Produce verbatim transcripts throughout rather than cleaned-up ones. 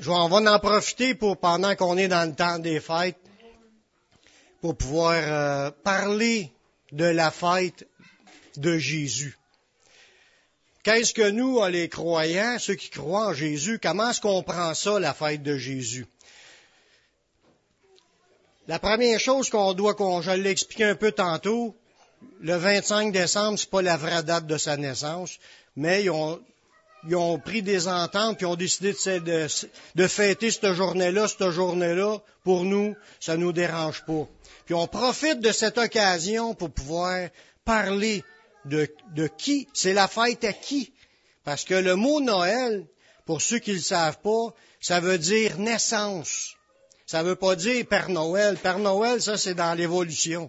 je vais, on va en profiter pour, pendant qu'on est dans le temps des fêtes, pour pouvoir euh, parler de la fête de Jésus. Qu'est-ce que nous, les croyants, ceux qui croient en Jésus, comment est-ce qu'on prend ça, la fête de Jésus? La première chose qu'on doit, qu'on, je l'ai expliqué un peu tantôt, le vingt-cinq décembre, c'est pas la vraie date de sa naissance, mais ils ont, ils ont pris des ententes puis ont décidé de, de, de fêter cette journée-là, cette journée-là. Pour nous, ça nous dérange pas. Puis on profite de cette occasion pour pouvoir parler de, de qui, c'est la fête à qui. Parce que le mot Noël, pour ceux qui ne le savent pas, ça veut dire naissance. Ça veut pas dire Père Noël. Père Noël, ça c'est dans l'évolution.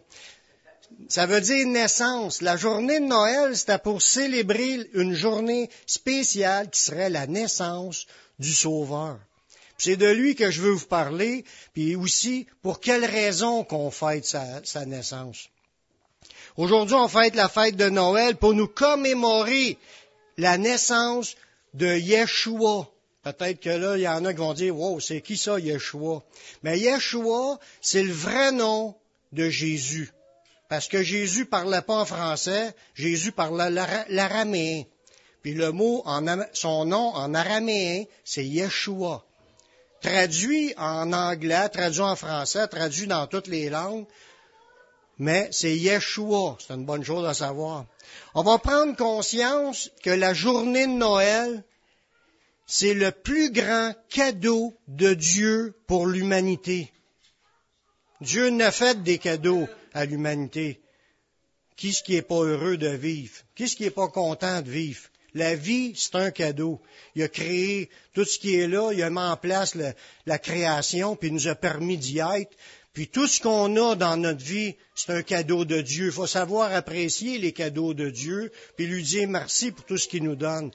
Ça veut dire naissance. La journée de Noël, c'était pour célébrer une journée spéciale qui serait la naissance du Sauveur. Puis c'est de lui que je veux vous parler, puis aussi pour quelle raison qu'on fête sa, sa naissance. Aujourd'hui, on fête la fête de Noël pour nous commémorer la naissance de Yeshua. Peut-être que là, il y en a qui vont dire, « Wow, c'est qui ça, Yeshua? » Mais Yeshua, c'est le vrai nom de Jésus. Parce que Jésus parlait pas en français, Jésus parlait l'araméen. Puis le mot, en, son nom en araméen, c'est Yeshua. Traduit en anglais, traduit en français, traduit dans toutes les langues, mais c'est Yeshua. C'est une bonne chose à savoir. On va prendre conscience que la journée de Noël, c'est le plus grand cadeau de Dieu pour l'humanité. Dieu n'a fait des cadeaux à l'humanité. Qui est-ce qui n'est pas heureux de vivre? Qui est-ce qui n'est pas content de vivre? La vie, c'est un cadeau. Il a créé tout ce qui est là, il a mis en place le, la création, puis il nous a permis d'y être. Puis tout ce qu'on a dans notre vie, c'est un cadeau de Dieu. Il faut savoir apprécier les cadeaux de Dieu, puis lui dire merci pour tout ce qu'il nous donne.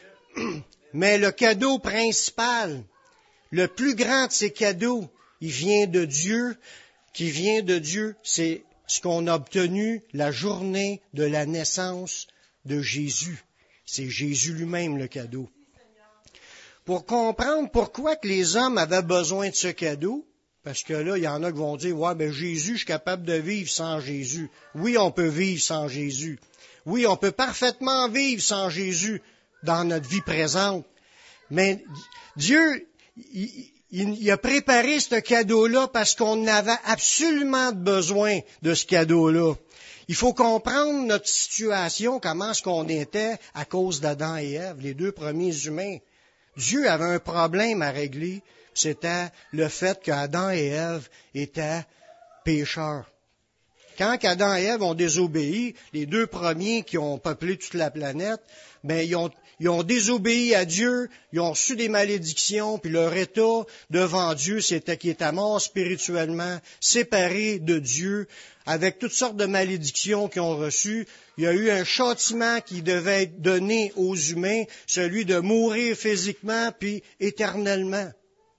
Mais le cadeau principal, le plus grand de ces cadeaux, il vient de Dieu, qui vient de Dieu, c'est ce qu'on a obtenu la journée de la naissance de Jésus. C'est Jésus lui-même le cadeau. Pour comprendre pourquoi que les hommes avaient besoin de ce cadeau, parce que là, il y en a qui vont dire, « Ouais, ben Jésus, je suis capable de vivre sans Jésus. » Oui, on peut vivre sans Jésus. Oui, on peut parfaitement vivre sans Jésus dans notre vie présente. Mais Dieu, il, il, il a préparé ce cadeau-là parce qu'on avait absolument besoin de ce cadeau-là. Il faut comprendre notre situation, comment est-ce qu'on était à cause d'Adam et Ève, les deux premiers humains. Dieu avait un problème à régler, c'était le fait qu'Adam et Ève étaient pécheurs. Quand Adam et Ève ont désobéi, les deux premiers qui ont peuplé toute la planète, ben ils ont, ils ont désobéi à Dieu, ils ont reçu des malédictions, puis leur état devant Dieu, c'était qu'ils étaient morts spirituellement, séparés de Dieu, avec toutes sortes de malédictions qu'ils ont reçues. Il y a eu un châtiment qui devait être donné aux humains, celui de mourir physiquement puis éternellement.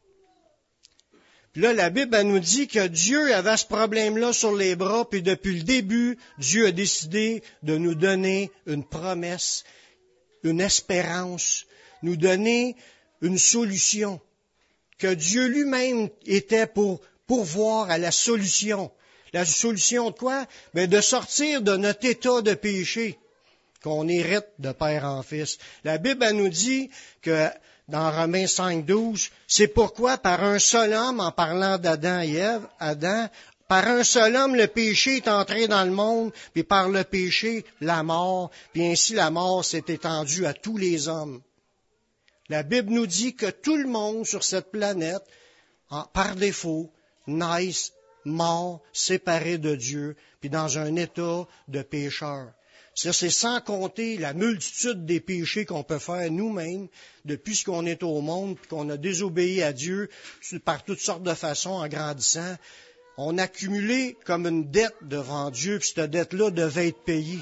Puis là, la Bible elle nous dit que Dieu avait ce problème-là sur les bras, puis depuis le début, Dieu a décidé de nous donner une promesse, une espérance, nous donner une solution, que Dieu lui-même était pour pourvoir à la solution. La solution de quoi? Bien, de sortir de notre état de péché qu'on hérite de père en fils. La Bible elle nous dit que dans Romains cinq douze, c'est pourquoi par un seul homme, en parlant d'Adam et Ève, Adam, par un seul homme, le péché est entré dans le monde, puis par le péché, la mort, puis ainsi la mort s'est étendue à tous les hommes. La Bible nous dit que tout le monde sur cette planète, en, par défaut, naissent morts, séparés de Dieu, puis dans un état de pécheur. Ça, c'est sans compter la multitude des péchés qu'on peut faire nous-mêmes depuis qu'on est au monde, puis qu'on a désobéi à Dieu par toutes sortes de façons en grandissant. On a accumulé comme une dette devant Dieu, puis cette dette-là devait être payée.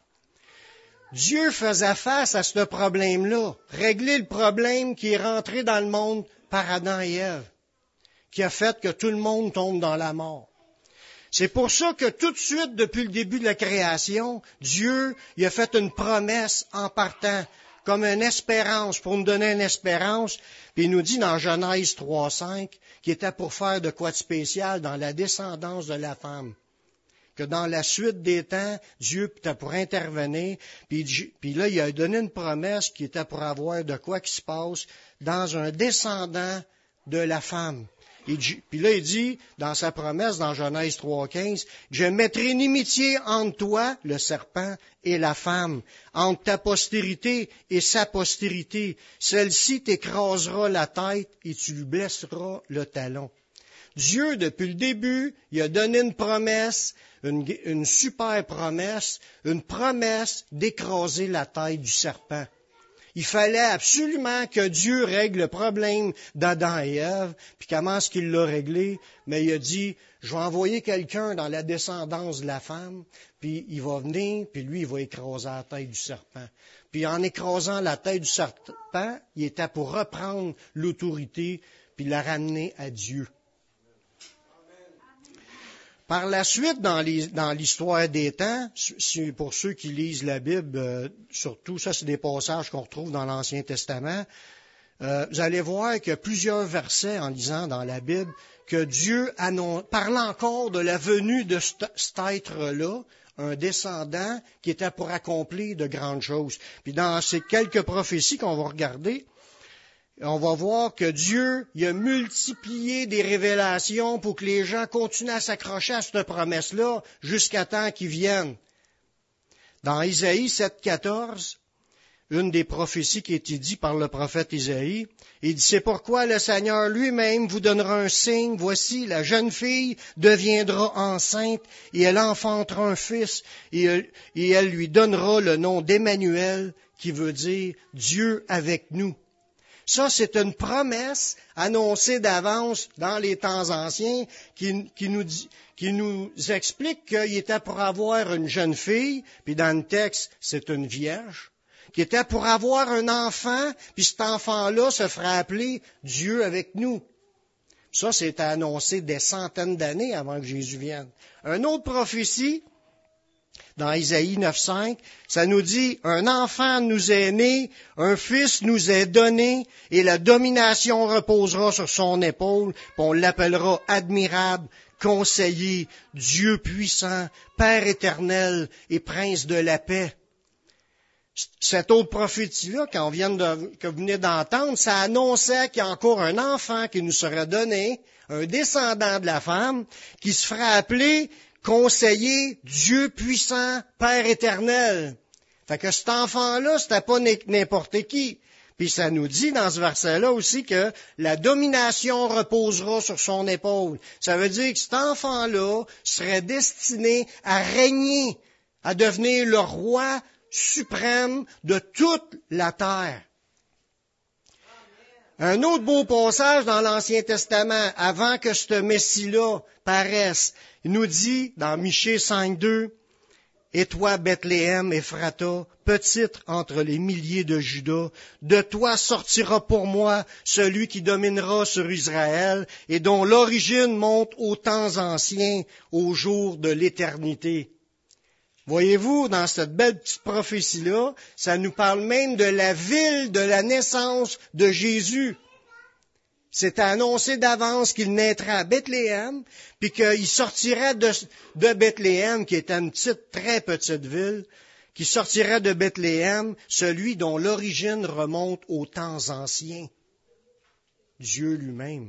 Dieu faisait face à ce problème-là, régler le problème qui est rentré dans le monde par Adam et Ève, qui a fait que tout le monde tombe dans la mort. C'est pour ça que tout de suite, depuis le début de la création, Dieu il a fait une promesse en partant comme une espérance, pour nous donner une espérance. Puis il nous dit dans Genèse trois cinq qu'il était pour faire de quoi de spécial dans la descendance de la femme. Que dans la suite des temps, Dieu était pour intervenir. Puis, puis là, il a donné une promesse qui était pour avoir de quoi qui se passe dans un descendant de la femme. Et, puis là, il dit, dans sa promesse, dans Genèse trois quinze, « Je mettrai une inimitié entre toi, le serpent, et la femme, entre ta postérité et sa postérité. Celle-ci t'écrasera la tête et tu lui blesseras le talon. » Dieu, depuis le début, il a donné une promesse, une, une super promesse, une promesse d'écraser la tête du serpent. Il fallait absolument que Dieu règle le problème d'Adam et Ève. Puis comment est-ce qu'il l'a réglé? Mais il a dit, je vais envoyer quelqu'un dans la descendance de la femme, puis il va venir, puis lui, il va écraser la tête du serpent. Puis en écrasant la tête du serpent, il était pour reprendre l'autorité, puis la ramener à Dieu. Par la suite, dans, les, dans l'histoire des temps, pour ceux qui lisent la Bible, euh, surtout, ça c'est des passages qu'on retrouve dans l'Ancien Testament, euh, vous allez voir qu'il y a plusieurs versets en lisant dans la Bible que Dieu annonce, parle encore de la venue de cet, cet être-là, un descendant qui était pour accomplir de grandes choses. Puis dans ces quelques prophéties qu'on va regarder, on va voir que Dieu il a multiplié des révélations pour que les gens continuent à s'accrocher à cette promesse-là jusqu'à temps qu'ils viennent. Dans Isaïe sept quatorze, une des prophéties qui a été dite par le prophète Isaïe, il dit, « C'est pourquoi le Seigneur lui-même vous donnera un signe. Voici, la jeune fille deviendra enceinte et elle enfantera un fils et elle, et elle lui donnera le nom d'Emmanuel qui veut dire Dieu avec nous. » Ça, c'est une promesse annoncée d'avance dans les temps anciens qui, qui, nous, dit, qui nous explique qu'il était pour avoir une jeune fille, puis dans le texte, c'est une vierge, qui était pour avoir un enfant, puis cet enfant-là se ferait appeler Dieu avec nous. Ça, c'était annoncé des centaines d'années avant que Jésus vienne. Une autre prophétie, dans Isaïe neuf cinq, ça nous dit, « Un enfant nous est né, un fils nous est donné, et la domination reposera sur son épaule, puis on l'appellera admirable, conseiller, Dieu puissant, Père éternel et prince de la paix. » Cette autre prophétie-là, qu'on vient de, que vous venez d'entendre, ça annonçait qu'il y a encore un enfant qui nous serait donné, un descendant de la femme, qui se ferait appeler conseiller, Dieu puissant, Père éternel. Fait que cet enfant-là, c'était pas n'importe qui. Puis ça nous dit dans ce verset-là aussi que la domination reposera sur son épaule. Ça veut dire que cet enfant-là serait destiné à régner, à devenir le roi suprême de toute la terre. Un autre beau passage dans l'Ancien Testament, avant que ce Messie-là paraisse, il nous dit dans Michée cinq deux, « Et toi, Bethléem, Ephrata, petite entre les milliers de Juda, de toi sortira pour moi celui qui dominera sur Israël et dont l'origine monte aux temps anciens, au jour de l'éternité. » Voyez-vous, dans cette belle petite prophétie-là, ça nous parle même de la ville de la naissance de Jésus. C'est annoncé d'avance qu'il naîtrait à Bethléem, puis qu'il sortirait de, de Bethléem, qui était une petite, très petite ville, qu'il sortirait de Bethléem, celui dont l'origine remonte aux temps anciens. Dieu lui-même.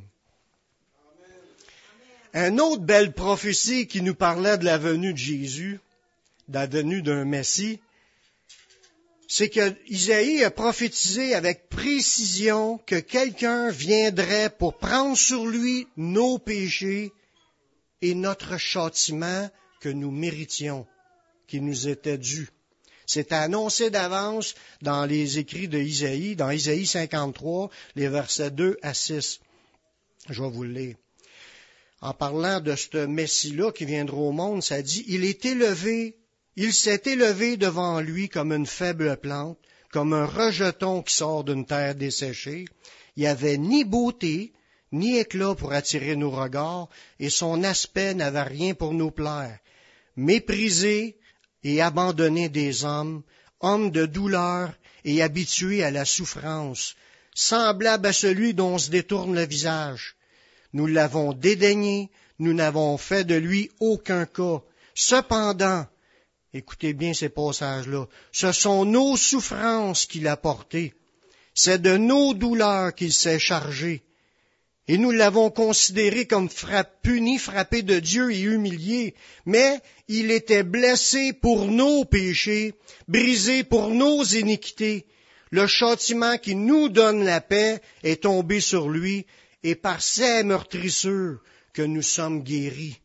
Une autre belle prophétie qui nous parlait de la venue de Jésus, de la venue d'un Messie, c'est que Isaïe a prophétisé avec précision que quelqu'un viendrait pour prendre sur lui nos péchés et notre châtiment que nous méritions, qui nous était dû. C'est annoncé d'avance dans les écrits de Isaïe, dans Isaïe cinquante-trois, les versets deux à six. Je vais vous le lire. En parlant de ce Messie-là qui viendra au monde, ça dit, « Il est élevé, il s'est élevé devant lui comme une faible plante, comme un rejeton qui sort d'une terre desséchée. Il n'y avait ni beauté, ni éclat pour attirer nos regards, et son aspect n'avait rien pour nous plaire. Méprisé et abandonné des hommes, homme de douleur et habitué à la souffrance, semblable à celui dont on se détourne le visage. Nous l'avons dédaigné, nous n'avons fait de lui aucun cas. Cependant, écoutez bien ces passages-là, ce sont nos souffrances qu'il a portées, c'est de nos douleurs qu'il s'est chargé. Et nous l'avons considéré comme frapp, puni, frappé de Dieu et humilié. Mais il était blessé pour nos péchés, brisé pour nos iniquités. Le châtiment qui nous donne la paix est tombé sur lui, et par ses meurtrissures que nous sommes guéris.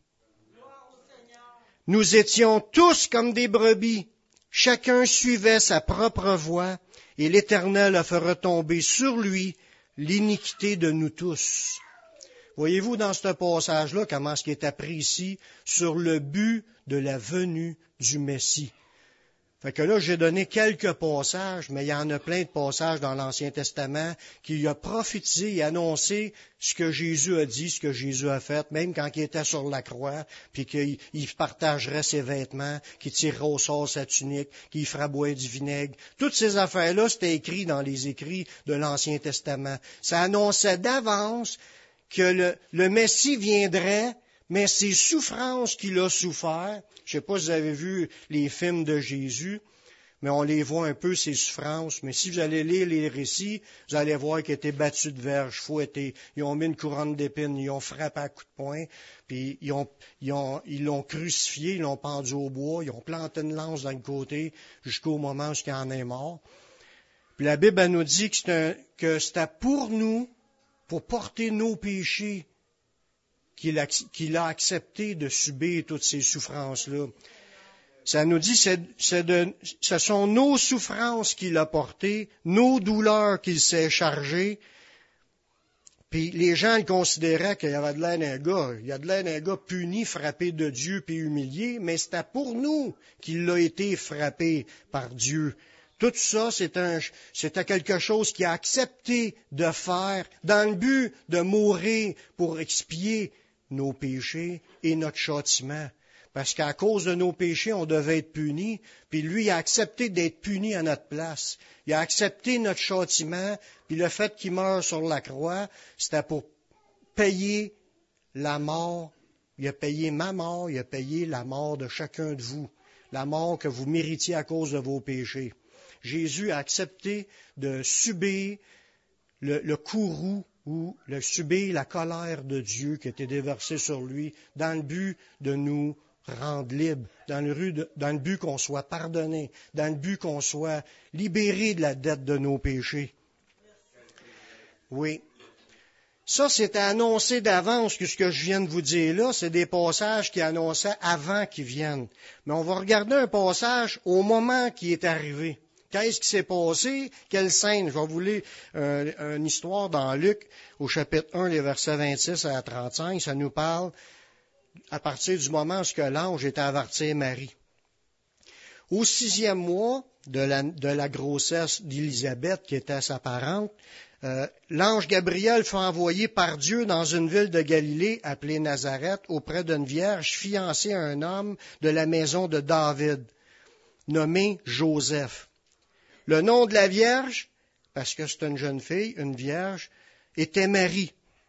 Nous étions tous comme des brebis. Chacun suivait sa propre voie, et l'Éternel a fait retomber sur lui l'iniquité de nous tous. Voyez-vous dans ce passage-là comment ce qui est appris ici sur le but de la venue du Messie. Fait que là, j'ai donné quelques passages, mais il y en a plein de passages dans l'Ancien Testament qui a prophétisé et annoncé ce que Jésus a dit, ce que Jésus a fait, même quand il était sur la croix, puis qu'il partagerait ses vêtements, qu'il tirerait au sort sa tunique, qu'il ferait boire du vinaigre. Toutes ces affaires-là, c'était écrit dans les écrits de l'Ancien Testament. Ça annonçait d'avance que le, le Messie viendrait, mais ses souffrances qu'il a souffert, je ne sais pas si vous avez vu les films de Jésus, mais on les voit un peu, ces souffrances. Mais si vous allez lire les récits, vous allez voir qu'il a été battu de verge, fouetté. Ils ont mis une couronne d'épines, ils ont frappé à coups de poing, puis ils ont, ils ont, ils l'ont crucifié, ils l'ont pendu au bois, ils ont planté une lance dans le côté jusqu'au moment où il en est mort. Puis la Bible, elle nous dit que, c'est un, que c'était pour nous, pour porter nos péchés, qu'il a, qu'il a accepté de subir toutes ces souffrances-là. Ça nous dit, c'est, c'est de, ce sont nos souffrances qu'il a portées, nos douleurs qu'il s'est chargées. Puis les gens le considéraient qu'il y avait de l'air d'un gars, il y a de l'air d'un gars puni, frappé de Dieu, puis humilié, mais c'était pour nous qu'il a été frappé par Dieu. Tout ça, c'est un, c'était quelque chose qu'il a accepté de faire dans le but de mourir pour expier nos péchés et notre châtiment. Parce qu'à cause de nos péchés, on devait être punis, puis lui, il a accepté d'être puni à notre place. Il a accepté notre châtiment, puis le fait qu'il meure sur la croix, c'était pour payer la mort. Il a payé ma mort, il a payé la mort de chacun de vous, la mort que vous méritiez à cause de vos péchés. Jésus a accepté de subir le, le courroux ou le subir la colère de Dieu qui était déversée sur lui dans le but de nous rendre libres, dans le, but, dans le but qu'on soit pardonné, dans le but qu'on soit libéré de la dette de nos péchés. Oui. Ça, c'était annoncé d'avance, que ce que je viens de vous dire là, c'est des passages qui annonçaient avant qu'ils viennent. Mais on va regarder un passage au moment qui est arrivé. Qu'est-ce qui s'est passé? Quelle scène? Je vais vous lire euh, une histoire dans Luc, au chapitre un, les versets vingt-six à trente-cinq. Ça nous parle à partir du moment où l'ange était averti Marie. Au sixième mois de la, de la grossesse d'Élisabeth, qui était sa parente, euh, l'ange Gabriel fut envoyé par Dieu dans une ville de Galilée appelée Nazareth auprès d'une vierge fiancée à un homme de la maison de David, nommé Joseph. Le nom de la Vierge, parce que c'est une jeune fille, une vierge, était Marie.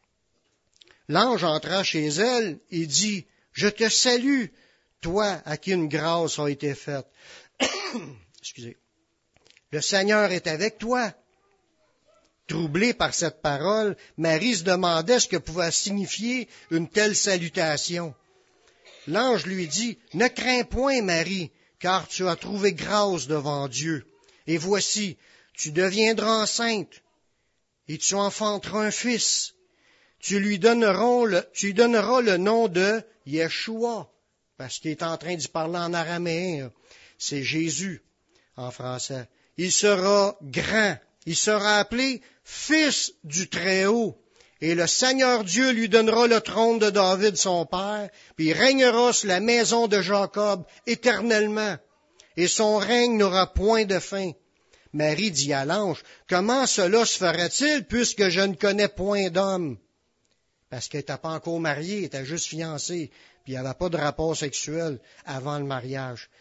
L'ange entra chez elle et dit, « Je te salue, toi à qui une grâce a été faite. » Excusez. « Le Seigneur est avec toi. » Troublée par cette parole, Marie se demandait ce que pouvait signifier une telle salutation. L'ange lui dit, « Ne crains point, Marie, car tu as trouvé grâce devant Dieu. Et voici, tu deviendras enceinte, et tu enfanteras un fils. Tu lui donneras le, tu lui donneras le nom de Yeshua, parce qu'il est en train d'y parler en araméen. C'est Jésus, en français. Il sera grand, il sera appelé Fils du Très-Haut. Et le Seigneur Dieu lui donnera le trône de David, son père, puis il régnera sur la maison de Jacob éternellement. Et son règne n'aura point de fin. Marie dit à l'ange, « Comment cela se fera-t-il, puisque je ne connais point d'homme? » Parce qu'elle n'était pas encore mariée, elle était juste fiancée, puis il n'y avait pas de rapport sexuel avant le mariage.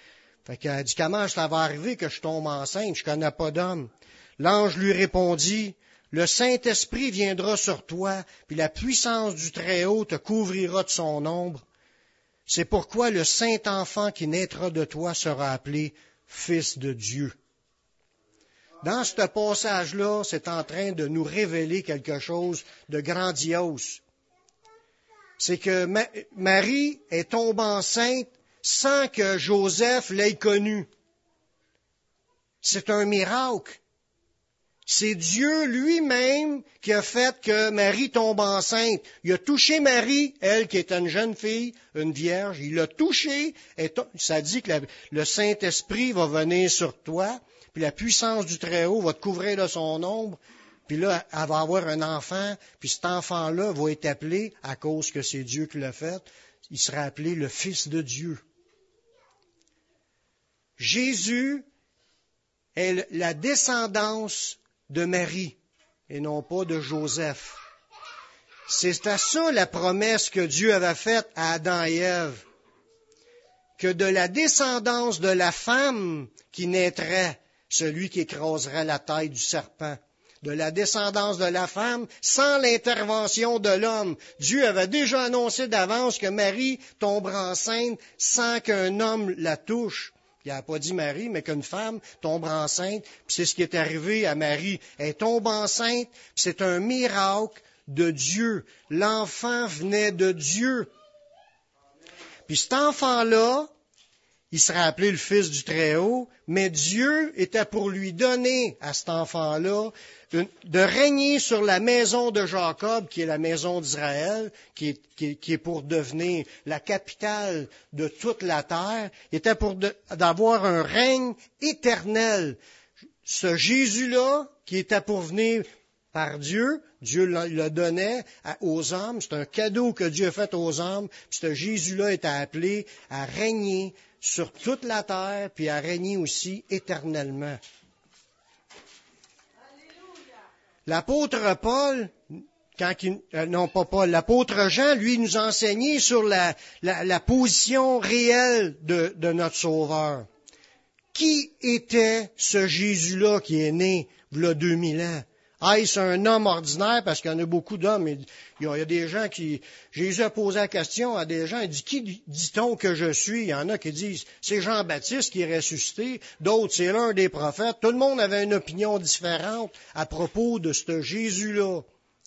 Fait qu'elle dit, comment ça va arriver que je tombe enceinte? Je connais pas d'homme. L'ange lui répondit, le Saint-Esprit viendra sur toi, puis la puissance du Très-Haut te couvrira de son ombre. C'est pourquoi le Saint-Enfant qui naîtra de toi sera appelé Fils de Dieu. Dans ce passage-là, c'est en train de nous révéler quelque chose de grandiose. C'est que Ma- Marie est tombée enceinte sans que Joseph l'ait connu. C'est un miracle. C'est Dieu lui-même qui a fait que Marie tombe enceinte. Il a touché Marie, elle qui est une jeune fille, une vierge. Il l'a touchée. Et to- ça dit que la- le Saint-Esprit va venir sur toi, puis la puissance du Très-Haut va te couvrir de son ombre. Puis là, elle va avoir un enfant, puis cet enfant-là va être appelé, à cause que c'est Dieu qui l'a fait, il sera appelé le Fils de Dieu. Jésus est la descendance de Marie et non pas de Joseph. C'est à ça la promesse que Dieu avait faite à Adam et Ève, que de la descendance de la femme qui naîtrait celui qui écraserait la taille du serpent. De la descendance de la femme, sans l'intervention de l'homme. Dieu avait déjà annoncé d'avance que Marie tombera enceinte sans qu'un homme la touche. Il n'a pas dit Marie, mais qu'une femme tombera enceinte. Puis c'est ce qui est arrivé à Marie. Elle tombe enceinte, puis c'est un miracle de Dieu. L'enfant venait de Dieu. Puis cet enfant-là, il sera appelé le Fils du Très-Haut, mais Dieu était pour lui donner à cet enfant-là de, de régner sur la maison de Jacob, qui est la maison d'Israël, qui est, qui, qui est pour devenir la capitale de toute la terre. Il était pour de, d'avoir un règne éternel. Ce Jésus-là, qui était pour venir par Dieu, Dieu le donnait aux hommes, c'est un cadeau que Dieu a fait aux hommes, puis ce Jésus-là était appelé à régner sur toute la terre, puis à régner aussi éternellement. L'apôtre Paul, quand il, euh, non pas Paul, l'apôtre Jean, lui, nous a enseigné sur la, la, la position réelle de, de notre Sauveur. Qui était ce Jésus-là qui est né il y a deux mille ans? Ah, c'est un homme ordinaire, parce qu'il y en a beaucoup d'hommes. Il y a des gens qui... Jésus a posé la question à des gens, il dit, qui dit-on que je suis? Il y en a qui disent, c'est Jean-Baptiste qui est ressuscité. D'autres, c'est l'un des prophètes. Tout le monde avait une opinion différente à propos de ce Jésus-là.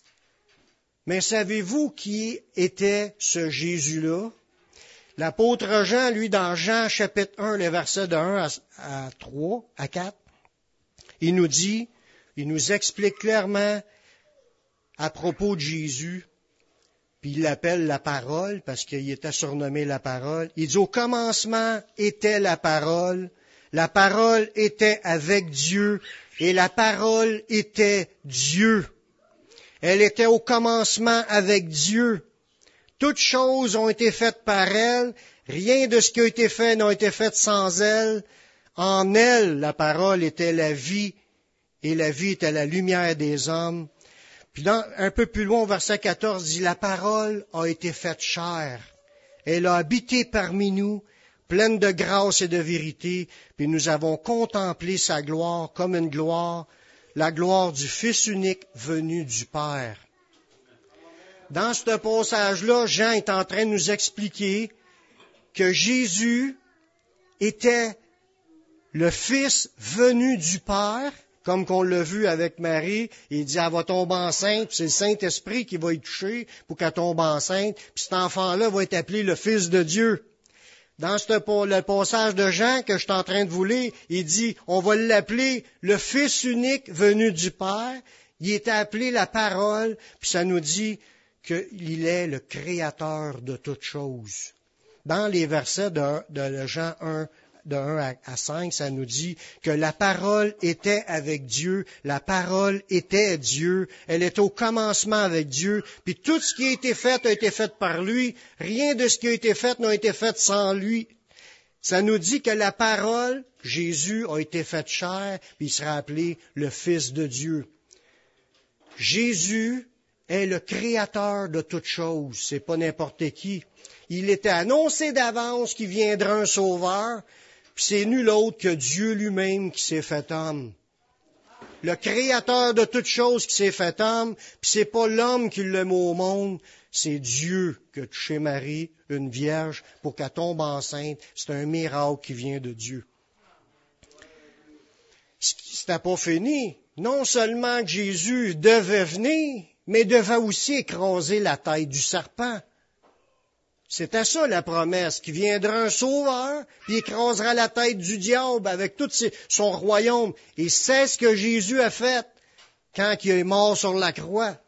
Mais savez-vous qui était ce Jésus-là? L'apôtre Jean, lui, dans Jean chapitre un, les versets de un à trois, à quatre, il nous dit... Il nous explique clairement à propos de Jésus, puis il l'appelle la parole, parce qu'il était surnommé la parole. Il dit, au commencement était la parole, la parole était avec Dieu, et la parole était Dieu. Elle était au commencement avec Dieu. Toutes choses ont été faites par elle, rien de ce qui a été fait n'a été fait sans elle. En elle, la parole était la vie, et la vie était la lumière des hommes. Puis dans, un peu plus loin, au verset quatorze, dit, la parole a été faite chair. Elle a habité parmi nous, pleine de grâce et de vérité, puis nous avons contemplé sa gloire comme une gloire, la gloire du Fils unique venu du Père. Dans ce passage-là, Jean est en train de nous expliquer que Jésus était le Fils venu du Père, comme qu'on l'a vu avec Marie, il dit, elle va tomber enceinte, puis c'est le Saint-Esprit qui va y toucher pour qu'elle tombe enceinte, puis cet enfant-là va être appelé le Fils de Dieu. Dans ce, le passage de Jean que je suis en train de vous lire, il dit, on va l'appeler le Fils unique venu du Père. Il est appelé la parole, puis ça nous dit qu'il est le créateur de toutes choses. Dans les versets de, de Jean un, de un à cinq, ça nous dit que la parole était avec Dieu, la parole était Dieu, elle est au commencement avec Dieu, puis tout ce qui a été fait a été fait par lui, rien de ce qui a été fait n'a été fait sans lui. Ça nous dit que la parole, Jésus, a été faite chair, puis il sera appelé le Fils de Dieu. Jésus est le créateur de toutes choses, c'est pas n'importe qui. Il était annoncé d'avance qu'il viendra un sauveur. puis c'est nul autre que Dieu lui-même qui s'est fait homme. Le créateur de toutes choses qui s'est fait homme, puis c'est pas l'homme qui l'a mis au monde, c'est Dieu qui a touché Marie, une vierge, pour qu'elle tombe enceinte. C'est un miracle qui vient de Dieu. C'était pas fini. Non seulement que Jésus devait venir, mais devait aussi écraser la tête du serpent. C'était ça la promesse, qu'il viendra un sauveur, puis il écrasera la tête du diable avec tout ses, son royaume. Et c'est ce que Jésus a fait quand il est mort sur la croix.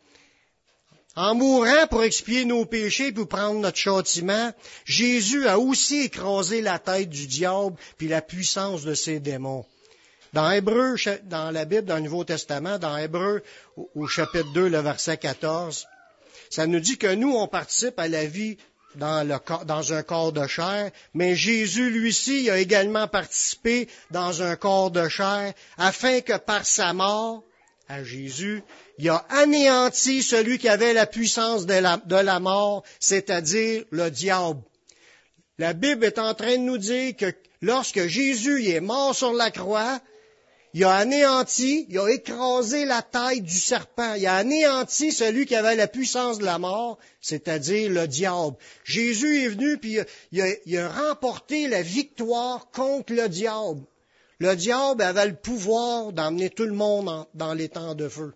En mourant pour expier nos péchés et pour prendre notre châtiment, Jésus a aussi écrasé la tête du diable puis la puissance de ses démons. Dans Hébreu, dans la Bible, dans le Nouveau Testament, dans Hébreu, au chapitre deux, le verset quatorze, ça nous dit que nous, on participe à la vie dans, le, dans un corps de chair, mais Jésus, lui-ci, a également participé dans un corps de chair, afin que par sa mort, à Jésus, il a anéanti celui qui avait la puissance de la, de la mort, c'est-à-dire le diable. La Bible est en train de nous dire que lorsque Jésus il est mort sur la croix, il a anéanti, il a écrasé la tête du serpent. Il a anéanti celui qui avait la puissance de la mort, c'est-à-dire le diable. Jésus est venu puis il a, il a remporté la victoire contre le diable. Le diable avait le pouvoir d'emmener tout le monde en, dans les temps de feu.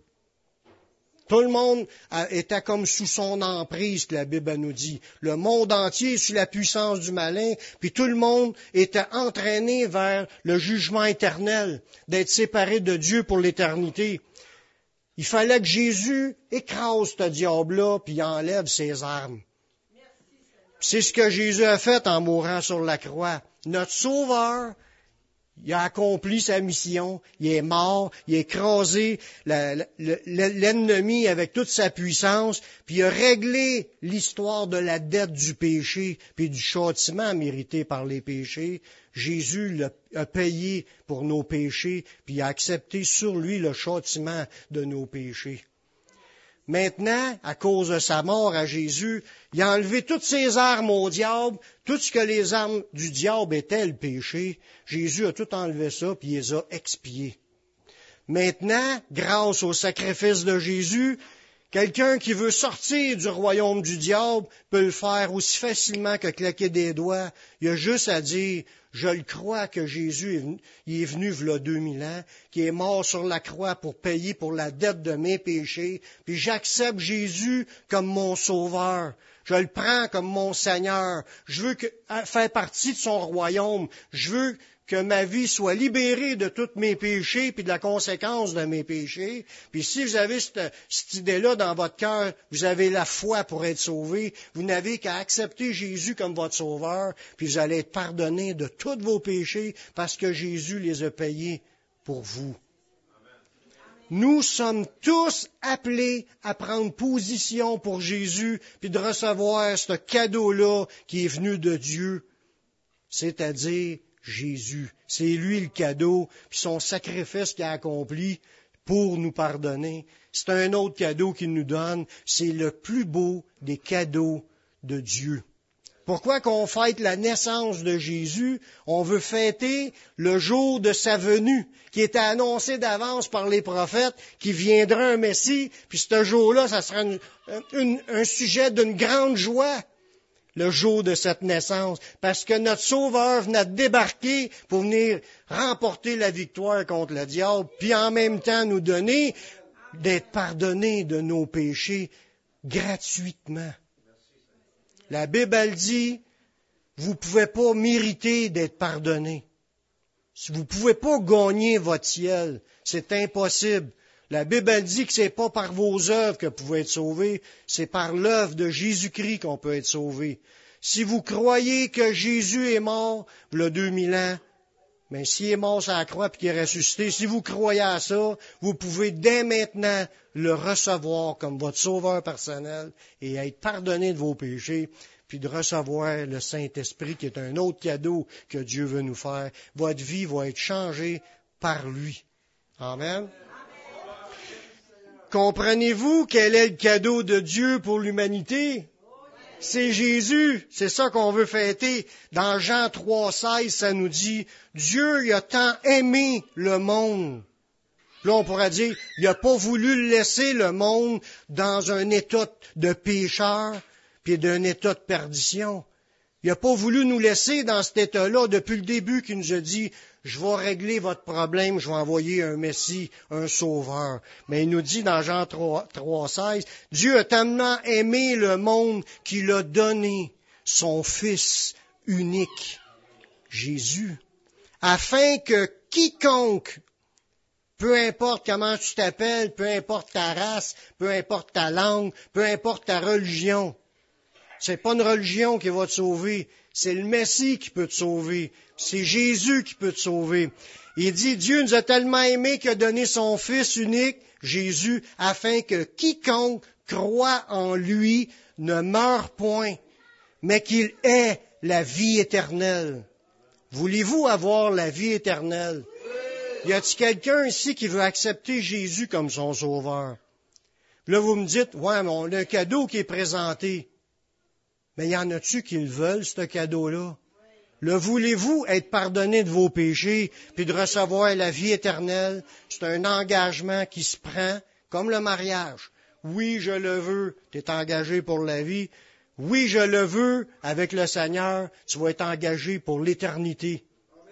Tout le monde était comme sous son emprise, que la Bible nous dit. Le monde entier est sous la puissance du malin, puis tout le monde était entraîné vers le jugement éternel, d'être séparé de Dieu pour l'éternité. Il fallait que Jésus écrase ce diable-là, puis enlève ses armes. C'est ce que Jésus a fait en mourant sur la croix. Notre Sauveur, il a accompli sa mission, il est mort, il a écrasé la, la, l'ennemi avec toute sa puissance, puis il a réglé l'histoire de la dette du péché, puis du châtiment mérité par les péchés. Jésus l'a, a payé pour nos péchés, puis il a accepté sur lui le châtiment de nos péchés. Maintenant, à cause de sa mort à Jésus, il a enlevé toutes ses armes au diable, tout ce que les armes du diable étaient, le péché. Jésus a tout enlevé ça, puis il les a expiés. Maintenant, grâce au sacrifice de Jésus, quelqu'un qui veut sortir du royaume du diable peut le faire aussi facilement que claquer des doigts. Il a juste à dire, je le crois que Jésus est venu, il est venu v'là deux mille ans, qui est mort sur la croix pour payer pour la dette de mes péchés, puis j'accepte Jésus comme mon sauveur. Je le prends comme mon Seigneur. Je veux que, faire partie de son royaume. Je veux que ma vie soit libérée de tous mes péchés puis de la conséquence de mes péchés. Puis si vous avez cette, cette idée-là dans votre cœur, vous avez la foi pour être sauvé, vous n'avez qu'à accepter Jésus comme votre sauveur, puis vous allez être pardonné de tous vos péchés parce que Jésus les a payés pour vous. Nous sommes tous appelés à prendre position pour Jésus puis de recevoir ce cadeau-là qui est venu de Dieu, c'est-à-dire Jésus. C'est lui le cadeau, puis son sacrifice qu'il a accompli pour nous pardonner. C'est un autre cadeau qu'il nous donne. C'est le plus beau des cadeaux de Dieu. Pourquoi qu'on fête la naissance de Jésus? On veut fêter le jour de sa venue, qui était annoncé d'avance par les prophètes, qu'il viendra un Messie, puis ce jour-là, ça sera une, une, un sujet d'une grande joie, le jour de cette naissance, parce que notre Sauveur venait de débarquer pour venir remporter la victoire contre le diable, puis en même temps nous donner d'être pardonnés de nos péchés gratuitement. La Bible, elle dit, vous ne pouvez pas mériter d'être pardonné. Vous ne pouvez pas gagner votre ciel. C'est impossible. La Bible, elle dit que ce n'est pas par vos œuvres que vous pouvez être sauvés, c'est par l'œuvre de Jésus-Christ qu'on peut être sauvé. Si vous croyez que Jésus est mort, il y a deux mille ans, mais s'il est mort sur la croix et qu'il est ressuscité, si vous croyez à ça, vous pouvez dès maintenant le recevoir comme votre sauveur personnel et être pardonné de vos péchés, puis de recevoir le Saint-Esprit qui est un autre cadeau que Dieu veut nous faire. Votre vie va être changée par lui. Amen. Comprenez-vous quel est le cadeau de Dieu pour l'humanité? C'est Jésus, c'est ça qu'on veut fêter. Dans Jean trois seize, ça nous dit, Dieu il a tant aimé le monde. Là, on pourrait dire, il n'a pas voulu laisser le monde dans un état de pécheur, puis d'un état de perdition. Il n'a pas voulu nous laisser dans cet état-là depuis le début qu'il nous a dit, je vais régler votre problème, je vais envoyer un Messie, un sauveur. Mais il nous dit dans Jean trois seize, Dieu a tellement aimé le monde qu'il a donné son Fils unique, Jésus, afin que quiconque, peu importe comment tu t'appelles, peu importe ta race, peu importe ta langue, peu importe ta religion, c'est pas une religion qui va te sauver, c'est le Messie qui peut te sauver, c'est Jésus qui peut te sauver. Il dit, Dieu nous a tellement aimés qu'il a donné son Fils unique, Jésus, afin que quiconque croit en lui ne meure point, mais qu'il ait la vie éternelle. Voulez-vous avoir la vie éternelle? Y a-t-il quelqu'un ici qui veut accepter Jésus comme son sauveur? Là, vous me dites, ouais, mais on a un cadeau qui est présenté. Mais y en a-tu qui le veulent, ce cadeau-là? Le voulez-vous être pardonné de vos péchés, puis de recevoir la vie éternelle? C'est un engagement qui se prend, comme le mariage. Oui, je le veux, tu es engagé pour la vie. Oui, je le veux, avec le Seigneur, tu vas être engagé pour l'éternité.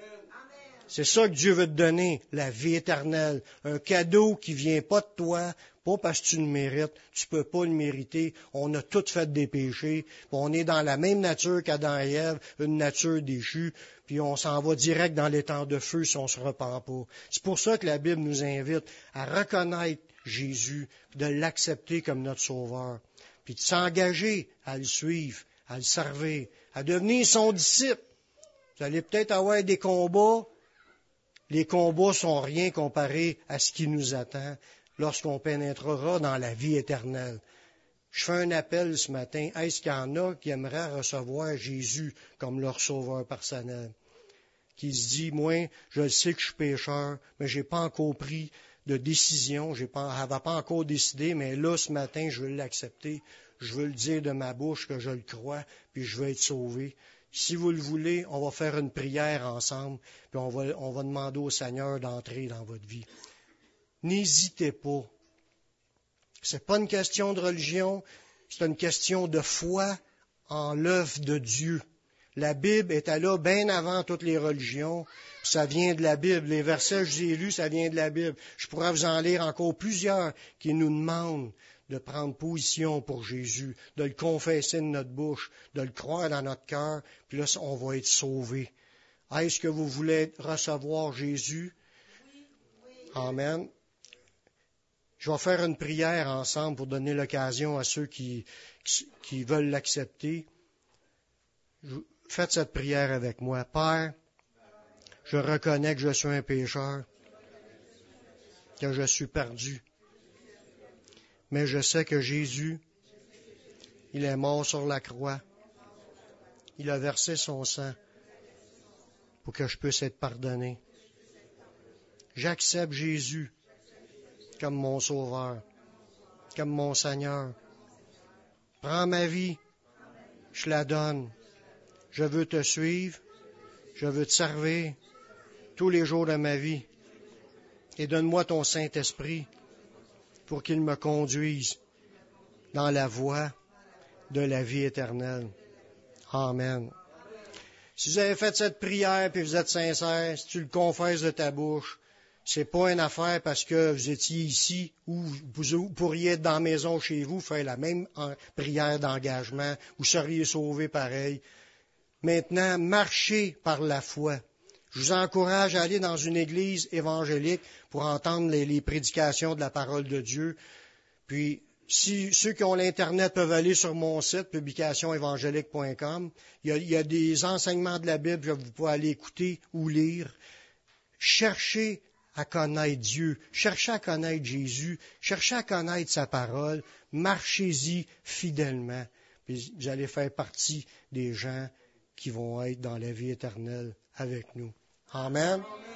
C'est ça que Dieu veut te donner, la vie éternelle. Un cadeau qui vient pas de toi, pas parce que tu le mérites. Tu peux pas le mériter. On a tous fait des péchés. Puis on est dans la même nature qu'Adam et Ève, une nature déchue. Puis on s'en va direct dans les temps de feu si on se repent pas. C'est pour ça que la Bible nous invite à reconnaître Jésus, de l'accepter comme notre sauveur. Puis de s'engager à le suivre, à le servir, à devenir son disciple. Vous allez peut-être avoir des combats. Les combats sont rien comparés à ce qui nous attend lorsqu'on pénétrera dans la vie éternelle. Je fais un appel ce matin. Est-ce qu'il y en a qui aimeraient recevoir Jésus comme leur sauveur personnel? Qui se dit, moi, je sais que je suis pécheur, mais j'ai pas encore pris de décision, j'ai pas, elle va pas encore décidé, mais là, ce matin, je veux l'accepter. Je veux le dire de ma bouche que je le crois, puis je veux être sauvé. Si vous le voulez, on va faire une prière ensemble, puis on va, on va demander au Seigneur d'entrer dans votre vie. N'hésitez pas. C'est pas une question de religion, c'est une question de foi en l'œuvre de Dieu. La Bible était là bien avant toutes les religions, puis ça vient de la Bible. Les versets que j'ai lus, ça vient de la Bible. Je pourrais vous en lire encore plusieurs qui nous demandent de prendre position pour Jésus, de le confesser de notre bouche, de le croire dans notre cœur, puis là, on va être sauvés. Est-ce que vous voulez recevoir Jésus? Amen. Je vais faire une prière ensemble pour donner l'occasion à ceux qui, qui, qui veulent l'accepter. Faites cette prière avec moi. Père, je reconnais que je suis un pécheur, que je suis perdu. Mais je sais que Jésus, il est mort sur la croix. Il a versé son sang pour que je puisse être pardonné. J'accepte Jésus comme mon sauveur, comme mon Seigneur. Prends ma vie, je la donne. Je veux te suivre, je veux te servir tous les jours de ma vie. Et donne-moi ton Saint-Esprit pour qu'il me conduise dans la voie de la vie éternelle. Amen. Si vous avez fait cette prière et vous êtes sincère, si tu le confesses de ta bouche, c'est pas une affaire parce que vous étiez ici ou vous pourriez être dans la maison chez vous, faire la même prière d'engagement, vous seriez sauvé pareil. Maintenant, marchez par la foi. Je vous encourage à aller dans une église évangélique pour entendre les, les prédications de la parole de Dieu. Puis, si ceux qui ont l'Internet peuvent aller sur mon site, publication évangélique point com, il y a, il y a des enseignements de la Bible que vous pouvez aller écouter ou lire. Cherchez à connaître Dieu, cherchez à connaître Jésus, cherchez à connaître sa parole, marchez-y fidèlement. Puis vous allez faire partie des gens qui vont être dans la vie éternelle avec nous. Amen.